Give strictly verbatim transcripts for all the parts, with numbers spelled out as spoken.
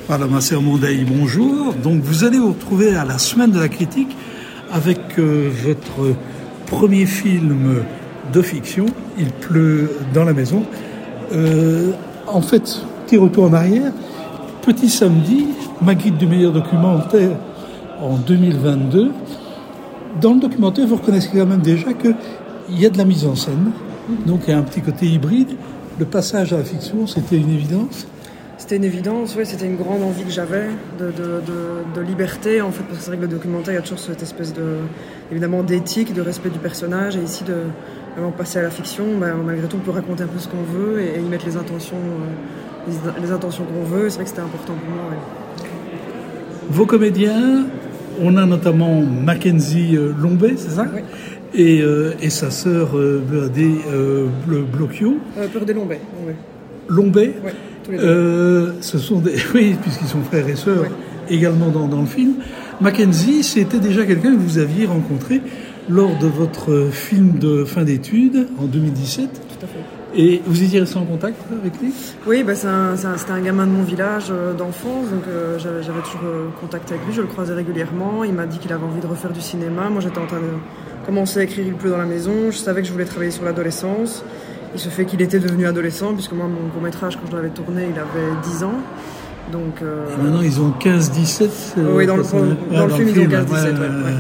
Voilà, Maser Mondaï, bonjour. Donc vous allez vous retrouver à la semaine de la critique avec euh, votre premier film de fiction, Il pleut dans la maison. Euh, en fait, petit retour en arrière, Petit Samedi, ma guide du meilleur documentaire en deux mille vingt-deux. Dans le documentaire, vous reconnaissez quand même déjà qu'il y a de la mise en scène, donc il y a un petit côté hybride. Le passage à la fiction, c'était une évidence. C'était une évidence, oui, c'était une grande envie que j'avais de, de, de, de liberté, en fait, parce que c'est vrai que le documentaire, il y a toujours cette espèce de, évidemment, d'éthique, de respect du personnage, et ici, de vraiment passer à la fiction, ben, malgré tout, on peut raconter un peu ce qu'on veut et, et y mettre les intentions, euh, les, les intentions qu'on veut, et c'est vrai que c'était important pour moi. Ouais. Vos comédiens, on a notamment Mackenzie Lombé, c'est ça? Oui. Et, euh, et sa sœur euh, Beadé euh, Blocchio. Euh, Peur des Lombé, oui. Lombé? Oui. Euh, ce sont des, oui, puisqu'ils sont frères et sœurs, ouais. Également dans, dans le film. Mackenzie, c'était déjà quelqu'un que vous aviez rencontré lors de votre film de fin d'études en deux mille dix-sept. Tout à fait. Et vous étiez resté en contact avec lui? Oui, bah c'est un, c'est un, c'était un gamin de mon village euh, d'enfance, donc euh, j'avais, j'avais toujours euh, contact avec lui, je le croisais régulièrement. Il m'a dit qu'il avait envie de refaire du cinéma. Moi, j'étais en train de commencer à écrire Il pleut dans la maison. Je savais que je voulais travailler sur l'adolescence. Il se fait qu'il était devenu adolescent, puisque moi, mon court-métrage, quand je l'avais tourné, il avait dix ans. Donc, euh... Et maintenant, ils ont quinze dix-sept. Euh, oui, dans le, dans, dans dans le film, film, ils ont quinze dix-sept. Ouais, ouais, ouais.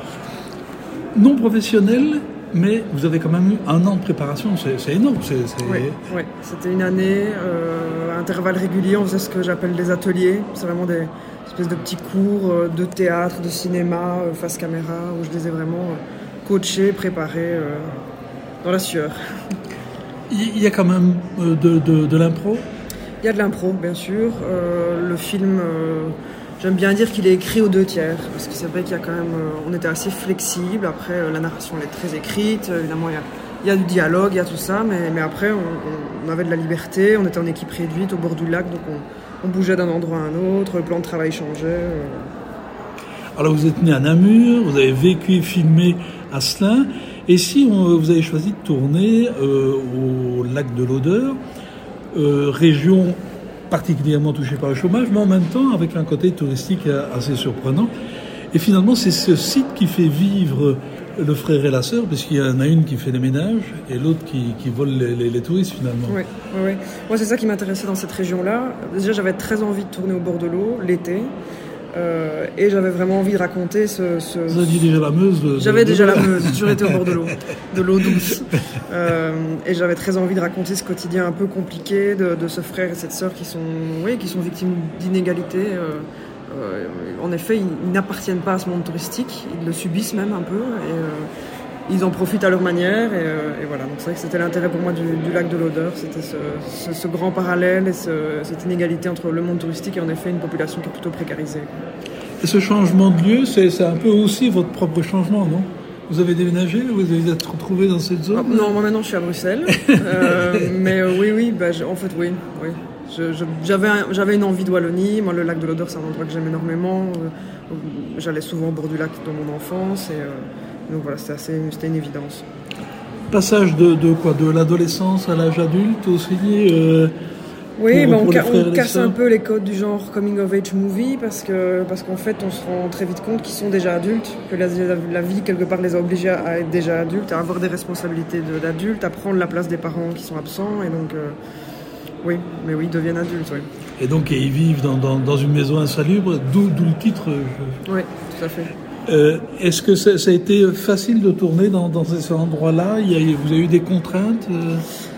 Non professionnel, mais vous avez quand même eu un an de préparation. C'est, c'est énorme. C'est, c'est... Oui, ouais. C'était une année, euh, à intervalles réguliers. On faisait ce que j'appelle des ateliers. C'est vraiment des espèces de petits cours euh, de théâtre, de cinéma, euh, face caméra, où je les ai vraiment euh, coachés, préparés euh, dans la sueur. Il y a quand même de, de, de l'impro? Il y a de l'impro, bien sûr. Euh, le film, euh, j'aime bien dire qu'il est écrit aux deux tiers, parce que c'est vrai qu'il y a quand même, euh, on était assez flexible. Après, euh, la narration elle est très écrite. Euh, évidemment, il y, a, il y a du dialogue, il y a tout ça, mais, mais après, on, on avait de la liberté. On était en équipe réduite au bord du lac, donc on, on bougeait d'un endroit à un autre. Le plan de travail changeait. Euh. Alors, vous êtes né à Namur, vous avez vécu et filmé à Slin. Et si on, vous avez choisi de tourner euh, au lac de l'Odeur, euh, région particulièrement touchée par le chômage, mais en même temps avec un côté touristique assez surprenant. Et finalement, c'est ce site qui fait vivre le frère et la sœur, puisqu'il y en a une qui fait les ménages et l'autre qui, qui vole les, les, les touristes finalement. Oui, oui, oui. Moi, c'est ça qui m'intéressait dans cette région-là. Déjà, j'avais très envie de tourner au bord de l'eau l'été. Euh, et j'avais vraiment envie de raconter ce... ce... Vous aviez déjà la Meuse de, J'avais de déjà l'eau. la Meuse, j'ai toujours été au bord de l'eau, de l'eau douce. Euh, et j'avais très envie de raconter ce quotidien un peu compliqué de, de ce frère et cette sœur qui sont, oui, qui sont victimes d'inégalités. Euh, euh, en effet, ils, ils n'appartiennent pas à ce monde touristique, ils le subissent même un peu. Et, euh, ils en profitent à leur manière et, euh, et voilà, donc c'est vrai que c'était l'intérêt pour moi du, du lac de l'Odeur, c'était ce, ce, ce grand parallèle et ce, cette inégalité entre le monde touristique et en effet une population qui est plutôt précarisée. Et ce changement de lieu, c'est, c'est un peu aussi votre propre changement, non? Vous avez déménagé, vous avez été retrouvé dans cette zone? Ah, non, moi maintenant je suis à Bruxelles, euh, mais euh, oui, oui, bah, je, en fait oui, oui. Je, je, j'avais, un, j'avais une envie de Wallonie, moi le lac de l'Odeur c'est un endroit que j'aime énormément, euh, j'allais souvent au bord du lac dans mon enfance et... Euh, donc voilà, c'était, assez, c'était une évidence. Passage de, de quoi? De l'adolescence à l'âge adulte aussi euh, Oui, pour, bah on, pour ca- on casse sœurs. un peu les codes du genre coming of age movie parce, que, parce qu'en fait on se rend très vite compte qu'ils sont déjà adultes, que la, la, la vie quelque part les a obligés à être déjà adultes, à avoir des responsabilités de, d'adultes, à prendre la place des parents qui sont absents et donc euh, oui, mais oui, ils deviennent adultes. Oui. Et donc ils vivent dans, dans, dans une maison insalubre, d'où, d'où le titre. Je... Oui, tout à fait. Euh, est-ce que ça, ça a été facile de tourner dans, dans ces endroits-là? Il y a, vous avez eu des contraintes euh...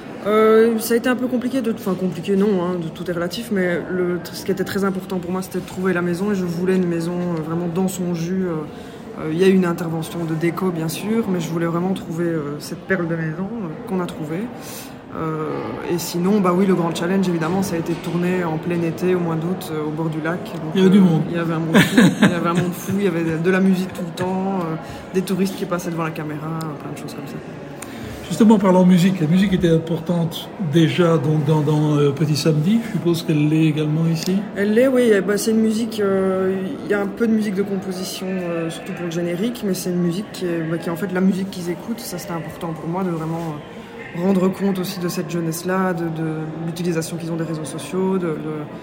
Euh, ça a été un peu compliqué, de, enfin compliqué non, hein, de, tout est relatif, mais le, ce qui était très important pour moi c'était de trouver la maison et je voulais une maison euh, vraiment dans son jus. Euh, euh, il y a eu une intervention de déco bien sûr, mais je voulais vraiment trouver euh, cette perle de maison euh, qu'on a trouvée. Euh, et sinon, bah oui, le grand challenge évidemment, ça a été de tourner en plein été, au mois d'août, euh, au bord du lac. Donc, il y avait euh, du monde. Il y avait un monde fou, il y avait un monde fou, il y avait de, de la musique tout le temps, euh, des touristes qui passaient devant la caméra, plein de choses comme ça. Justement, parlant musique, la musique était importante déjà donc dans, dans euh, Petit Samedi. Je suppose qu'elle l'est également ici. Elle l'est, oui. Bah, c'est une musique. Il euh, y a un peu de musique de composition, euh, surtout pour le générique, mais c'est une musique qui est, bah, qui est en fait la musique qu'ils écoutent. Ça, c'était important pour moi de vraiment rendre compte aussi de cette jeunesse-là, de, de l'utilisation qu'ils ont des réseaux sociaux, de, de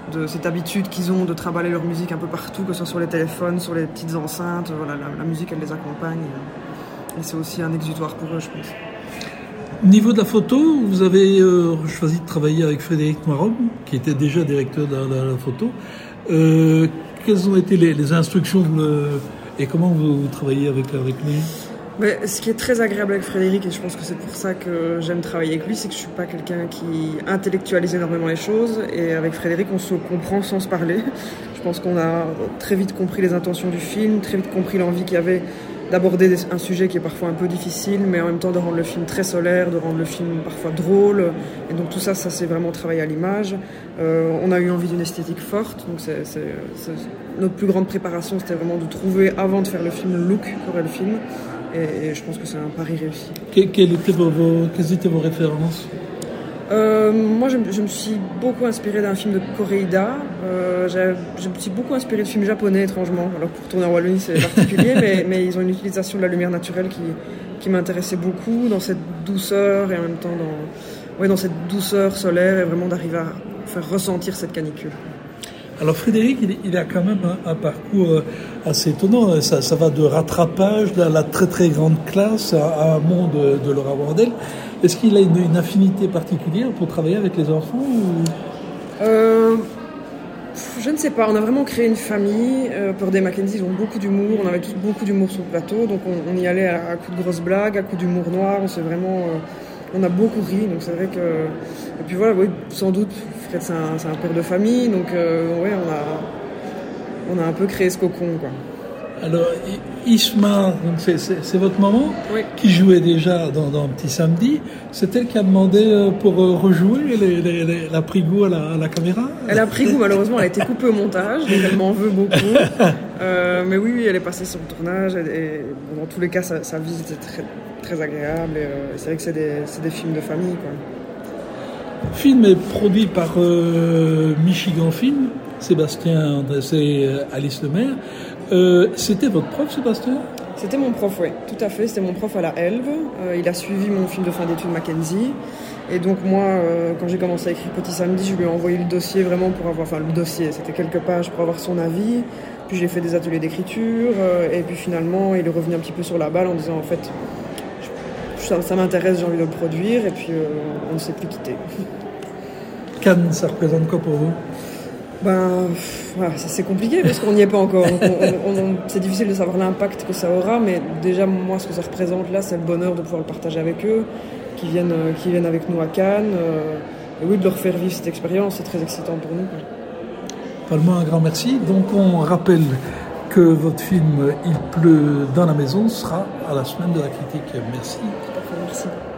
de cette habitude qu'ils ont de trimballer leur musique un peu partout, que ce soit sur les téléphones, sur les petites enceintes. Voilà, la, la musique, elle les accompagne. Et c'est aussi un exutoire pour eux, je pense. Niveau de la photo, vous avez euh, choisi de travailler avec Frédéric Noirom, qui était déjà directeur de, de la photo. Euh, quelles ont été les, les instructions le, et comment vous, vous travaillez avec, avec lui? Mais ce qui est très agréable avec Frédéric, et je pense que c'est pour ça que j'aime travailler avec lui, c'est que je suis pas quelqu'un qui intellectualise énormément les choses. Et avec Frédéric, on se comprend sans se parler. Je pense qu'on a très vite compris les intentions du film, très vite compris l'envie qu'il y avait d'aborder un sujet qui est parfois un peu difficile, mais en même temps de rendre le film très solaire, de rendre le film parfois drôle. Et donc tout ça, ça c'est vraiment travaillé à l'image. Euh, on a eu envie d'une esthétique forte, donc c'est, c'est, c'est... notre plus grande préparation, c'était vraiment de trouver, avant de faire le film, le look qu'aurait le film. Et, et je pense que c'est un pari réussi. Que, quelles, étaient vos, vos, quelles étaient vos références? Euh, moi, je, je me suis beaucoup inspirée d'un film de Koreeda. Euh, je me suis beaucoup inspirée de films japonais, étrangement. Alors pour tourner en Wallonie, c'est particulier, mais, mais ils ont une utilisation de la lumière naturelle qui, qui m'intéressait beaucoup, dans cette douceur et en même temps dans, ouais, dans cette douceur solaire, et vraiment d'arriver à faire ressentir cette canicule. Alors Frédéric, il, il a quand même un, un parcours assez étonnant. Ça, ça va de rattrapage, de la très très grande classe à, à un monde de, de Laura Wardell. Est-ce qu'il a une, une affinité particulière pour travailler avec les enfants ou... euh, Je ne sais pas. On a vraiment créé une famille. Euh, Purdey et Mackenzie, ils ont beaucoup d'humour. On avait tous beaucoup d'humour sur le plateau. Donc on, on y allait à, à coups de grosses blagues, à coups d'humour noir. On s'est vraiment... Euh, on a beaucoup ri. Donc c'est vrai que... Et puis voilà, oui, sans doute, Fred, c'est un, c'est un père de famille. Donc euh, ouais, on a, on a un peu créé ce cocon, quoi. Alors, Isma, donc c'est, c'est, c'est votre maman, oui, qui jouait déjà dans, dans Petit Samedi. C'est elle qui a demandé pour rejouer, les, les, les, elle a pris goût à la, à la caméra? Elle a pris goût, malheureusement, elle a été coupée au montage, donc elle m'en veut beaucoup. Euh, mais oui, oui, elle est passée sur le tournage, et, et bon, dans tous les cas, sa, sa vie était très, très agréable. Et, euh, c'est vrai que c'est des, c'est des films de famille, quoi. Le film est produit par euh, Michigan Film, Sébastien Andressé et Alice Lemaire. Euh, c'était votre prof, Sébastien? C'était mon prof, oui, tout à fait. C'était mon prof à la Helve. Euh, il a suivi mon film de fin d'études Mackenzie. Et donc moi, euh, quand j'ai commencé à écrire Petit Samedi, je lui ai envoyé le dossier vraiment pour avoir... Enfin, le dossier, c'était quelques pages pour avoir son avis. Puis j'ai fait des ateliers d'écriture. Euh, et puis finalement, il est revenu un petit peu sur la balle en disant, en fait, je, ça, ça m'intéresse, j'ai envie de le produire. Et puis euh, on ne s'est plus quitté. Cannes, ça représente quoi pour vous? Ben, voilà, c'est compliqué parce qu'on n'y est pas encore. Donc on, on, on, c'est difficile de savoir l'impact que ça aura, mais déjà, moi, ce que ça représente là, c'est le bonheur de pouvoir le partager avec eux, qui viennent, qui viennent avec nous à Cannes. Euh, et oui, de leur faire vivre cette expérience, c'est très excitant pour nous. Vraiment un grand merci. Donc, on rappelle que votre film Il pleut dans la maison sera à la semaine de la critique. Merci. Merci.